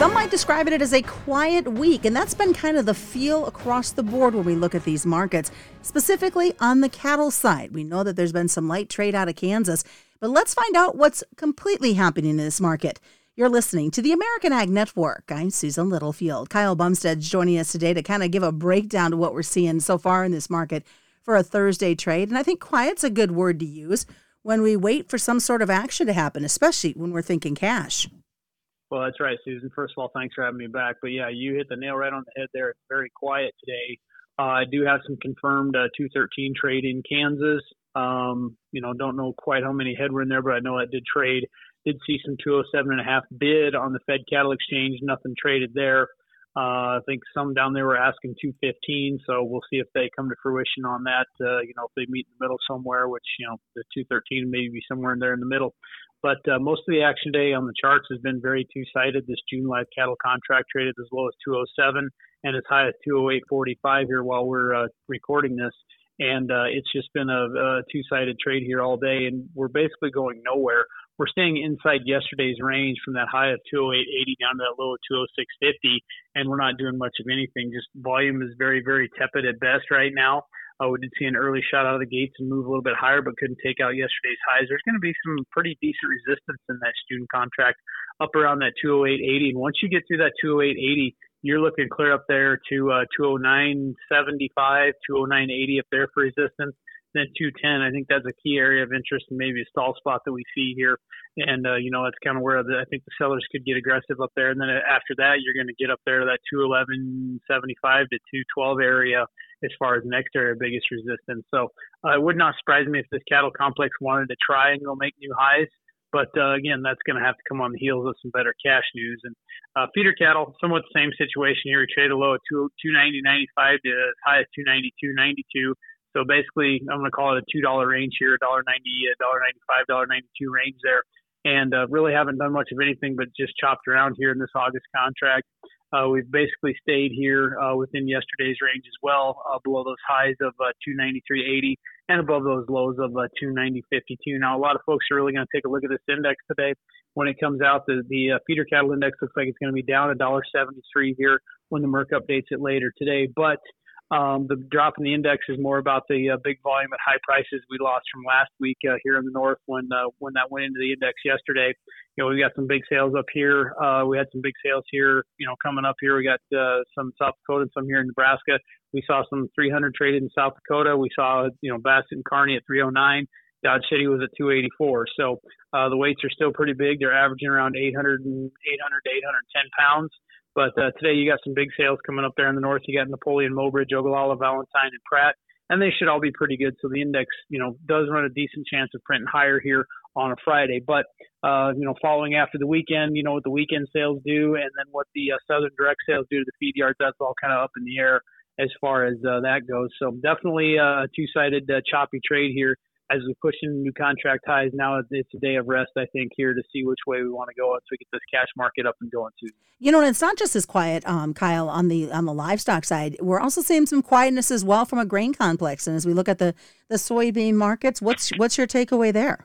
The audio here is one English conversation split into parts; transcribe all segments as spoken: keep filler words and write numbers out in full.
Some might describe it as a quiet week, and that's been kind of the feel across the board when we look at these markets, specifically on the cattle side. We know that there's been some light trade out of Kansas, but let's find out what's completely happening in this market. You're listening to the American Ag Network. I'm Susan Littlefield. Kyle Bumstead's joining us today to kind of give a breakdown to what we're seeing so far in this market for a Thursday trade. And I think quiet's a good word to use when we wait for some sort of action to happen, especially when we're thinking cash. Well, that's right, Susan. First of all, thanks for having me back. But yeah, you hit the nail right on the head there. It's very quiet today. Uh, I do have some confirmed uh, two thirteen trade in Kansas. Um, you know, don't know quite how many head were in there, but I know that did trade. Did see some two oh seven and a half bid on the Fed Cattle Exchange. Nothing traded there. Uh, I think some down there were asking two fifteen, so we'll see if they come to fruition on that. Uh, you know, if they meet in the middle somewhere, which, you know, the two thirteen may be somewhere in there in the middle. But uh, most of the action day on the charts has been very two-sided. This June live cattle contract traded as low as two oh seven and as high as two oh eight forty-five here while we're uh, recording this. And uh, it's just been a, a two-sided trade here all day, and we're basically going nowhere. We're staying inside yesterday's range from that high of two oh eight eighty down to that low of two oh six fifty, and we're not doing much of anything. Just volume is very, very tepid at best right now. Uh, we did see an early shot out of the gates and move a little bit higher, but couldn't take out yesterday's highs. There's going to be some pretty decent resistance in that student contract up around that two oh eight eighty. And once you get through that two oh eight eighty, you're looking clear up there to uh, two oh nine seventy-five, two oh nine eighty up there for resistance. Then two ten, I think that's a key area of interest and maybe a stall spot that we see here. And, uh, you know, that's kind of where the, I think the sellers could get aggressive up there. And then after that, you're going to get up there to that two eleven seventy-five to two twelve area as far as next area of biggest resistance. So uh, it would not surprise me if this cattle complex wanted to try and go make new highs. But, uh, again, that's going to have to come on the heels of some better cash news. And uh, feeder cattle, somewhat the same situation here. We traded low at two ninety ninety-five to as high as two ninety-two ninety-two. So basically, I'm going to call it a two dollar range here, one ninety, one ninety-five, one ninety-two range there. And uh, really haven't done much of anything but just chopped around here in this August contract. Uh, we've basically stayed here uh, within yesterday's range as well, uh, below those highs of uh, two ninety-three eighty and above those lows of uh, two ninety fifty-two. Now, a lot of folks are really going to take a look at this index today. When it comes out, the, the uh, feeder cattle index looks like it's going to be down one seventy-three here when the Merc updates it later today. But Um, the drop in the index is more about the uh, big volume at high prices we lost from last week uh, here in the north when uh, when that went into the index yesterday. You know, we got some big sales up here. Uh, we had some big sales here, you know, coming up here. We got uh, some South Dakota and some here in Nebraska. We saw some three hundred traded in South Dakota. We saw, you know, Bassett and Kearney at three oh nine. Dodge City was at two eighty-four. So uh, the weights are still pretty big. They're averaging around eight hundred, eight hundred to eight hundred ten pounds. But uh, today you got some big sales coming up there in the north. You got Napoleon, Mobridge, Ogallala, Valentine, and Pratt, and they should all be pretty good. So the index, you know, does run a decent chance of printing higher here on a Friday. But, uh, you know, following after the weekend, you know, what the weekend sales do and then what the uh, Southern direct sales do to the feed yards, that's all kind of up in the air as far as uh, that goes. So definitely a two-sided uh, choppy trade here. As we push into new contract highs, now it's a day of rest, I think, here to see which way we want to go so we get this cash market up and going, too. You know, and it's not just as quiet, um, Kyle, on the on the livestock side. We're also seeing some quietness as well from a grain complex. And as we look at the, the soybean markets, what's what's your takeaway there?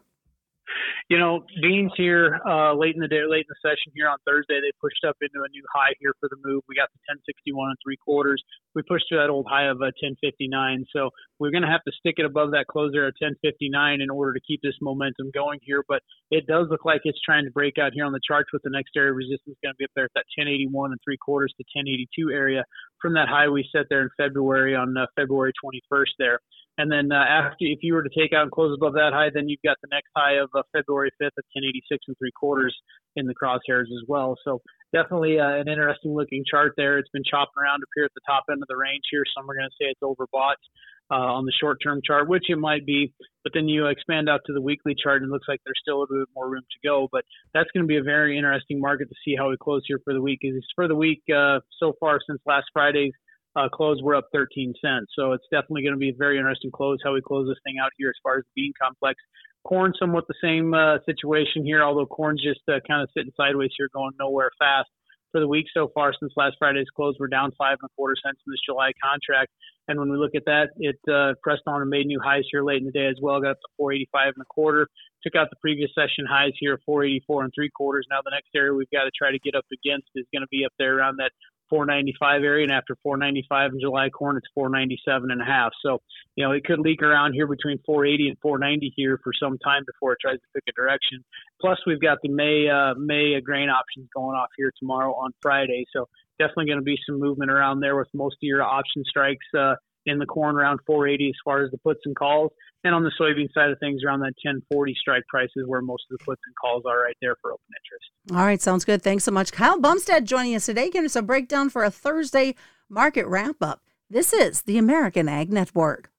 You know, beans here uh, late in the day, late in the session here on Thursday, they pushed up into a new high here for the move. We got the ten sixty-one and three quarters. We pushed to that old high of uh, ten fifty-nine. So we're going to have to stick it above that closer at ten fifty-nine in order to keep this momentum going here. But it does look like it's trying to break out here on the charts with the next area of resistance going to be up there at that ten eighty-one and three quarters to ten eighty-two area from that high we set there in February on uh, February twenty-first there. And then uh, after, if you were to take out and close above that high, then you've got the next high of uh, February fifth at ten eighty-six and three quarters in the crosshairs as well. So definitely uh, an interesting looking chart there. It's been chopping around up here at the top end of the range here. Some are going to say it's overbought uh, on the short term chart, which it might be. But then you expand out to the weekly chart and it looks like there's still a little bit more room to go. But that's going to be a very interesting market to see how we close here for the week. Is for the week uh, so far since last Friday's Uh, close, we're up thirteen cents. So it's definitely going to be a very interesting close, how we close this thing out here as far as the bean complex. Corn, somewhat the same uh, situation here, although corn's just uh, kind of sitting sideways here, going nowhere fast. for the week so far since last Friday's close. We're down five and a quarter cents in this July contract. And when we look at that, it uh, pressed on and made new highs here late in the day as well. Got up to four eighty-five and a quarter. Took out the previous session highs here of four eighty-four and three quarters. Now the next area we've got to try to get up against is going to be up there around that four ninety-five area. And after four ninety-five in July corn, it's four ninety-seven and a half. So, you know, it could leak around here between four eighty and four ninety here for some time before it tries to pick a direction. Plus, we've got the May uh, May grain options going off here tomorrow on Friday. So definitely going to be some movement around there with most of your option strikes uh, in the corn around four eighty as far as the puts and calls. And on the soybean side of things, around that ten forty strike prices where most of the puts and calls are right there for open interest. All right, sounds good. Thanks so much. Kyle Bumstead joining us today, giving us a breakdown for a Thursday market wrap-up. This is the American Ag Network.